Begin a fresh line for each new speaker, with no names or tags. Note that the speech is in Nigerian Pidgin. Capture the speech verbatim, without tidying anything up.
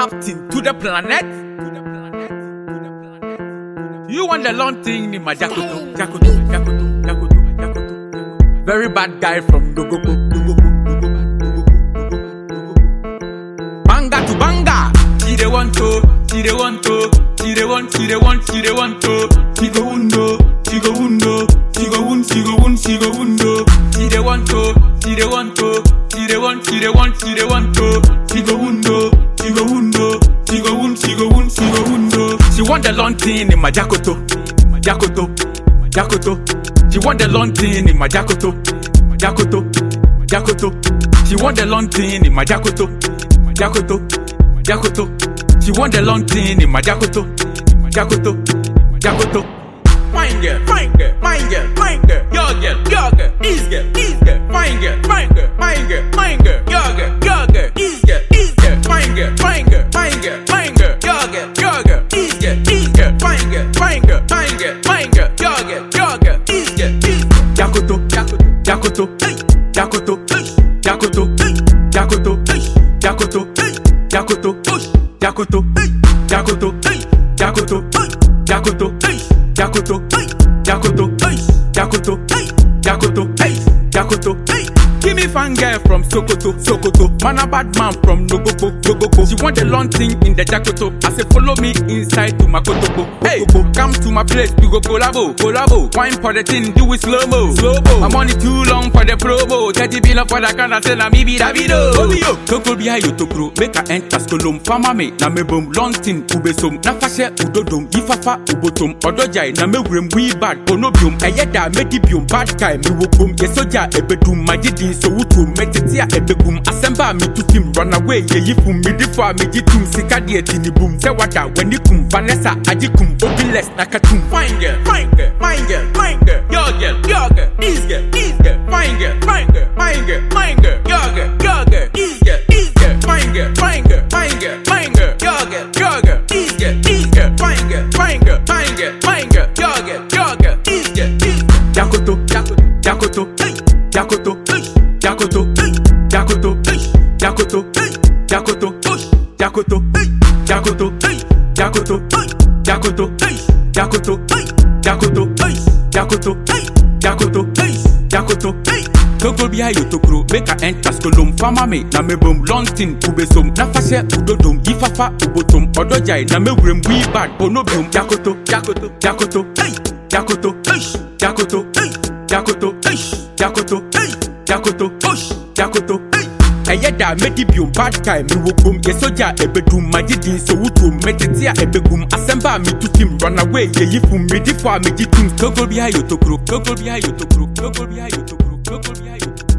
captain to the planet. You want the long thing in my Jakoto, Jakoto, Jakoto, Jakoto, Jakoto. Very bad guy from Dogoko, Dogoko, Dogoko, Dogoko. Banga to banga. She the one to, she the one to, she the one, she the one, she the one to. She go undo, she go undo, she go un, she go un, she go undo. She the one to, she the one to, she the one, she the one, she the one to. She go undo, she go undo, she go un, she go un, she go undo. She want the long thing in my Jakoto, Jakoto, Jakoto. She want the long thing in my Jakoto, Jakoto, Jakoto. She want the long thing in my Jakoto, Jakoto, Jakoto. She want the long thing in my Jakoto, Jakoto, Jakoto. Fine girl, fine girl, fine girl, fine girl, your girl, your girl, this girl, this girl, fine girl, fine girl, fine girl, fine girl, your girl, your girl, this girl, this girl, fine girl, fine girl, fine girl, fine girl, your girl, your girl, this girl, this girl, fine girl, fine girl, fine girl, fine girl, your girl, your girl, this girl, this girl. Jakoto, Jakoto, Jakoto, Jakoto, Jakoto, Jakoto, Jakoto, Jakoto, Jakoto, Jakoto, Jakoto, Jakoto, Jakoto, Jakoto, Jakoto, Jakoto, Jakoto. Give me fan girl from Sokoto, Sokoto. Man a bad man from Nogoko, Nogoko. She want the long thing in the Jakoto. I say follow me inside to my Kotoko. Hey, come to my place, we go collabo, collabo. Wine for the thing, do it slow mo, slow mo. My money too long for the promo. thirty billion for the can I say na me be Davido. Toko behind you to grow, make a enter skolom. Fama me na me boom, long thing ubesom. Na fashe udodom, ifafa ubotom. Odojai na me wrem we bad, onobium. Ayeda medibium, bad guy me wokum. Yesoja ebedum, majidi. So wutum metetia ebegum asemba me to him run away ye yifum me difa me jitum sikadi etini boom se wada when kum Vanessa ajikum obiles nakatum. Fine girl, fine girl, fine girl, fine girl, your girl, your girl, this girl, this girl, fine girl, fine girl, fine girl, fine girl, your girl, your girl, this girl, this girl, fine girl, fine girl, fine girl, fine girl, your girl, your girl, this girl, this girl, fine girl, fine girl, fine girl, fine girl, your girl, your girl, this girl, this girl. Jakoto, Jakoto, Jakoto, Jakoto. Jakoto, Jakoto, Jakoto, Jakoto, Jakoto, Jakoto, Jakoto, Jakoto, Jakoto, Jakoto, Jakoto, Jakoto, Jakoto. Togo behind you to grow, make a enter skolom. Fama me na me boom, long thing ubesom. Na fashe udodom, ifafa ubotom. Odojai na me wrem we bad, onobium. Jakoto, Jakoto, Jakoto, Jakoto, Jakoto, Jakoto, Jakoto, Jakoto, Jakoto, Ayeda medibium, bad guy me wokum. Yesoja ebedum, majidi so wutum. Metetia ebegum, asemba me to him run away. Ye yifum me difa me jitum. Togo behind you to grow, Togo behind you to grow, Togo behind you to grow, Togo behind you to grow.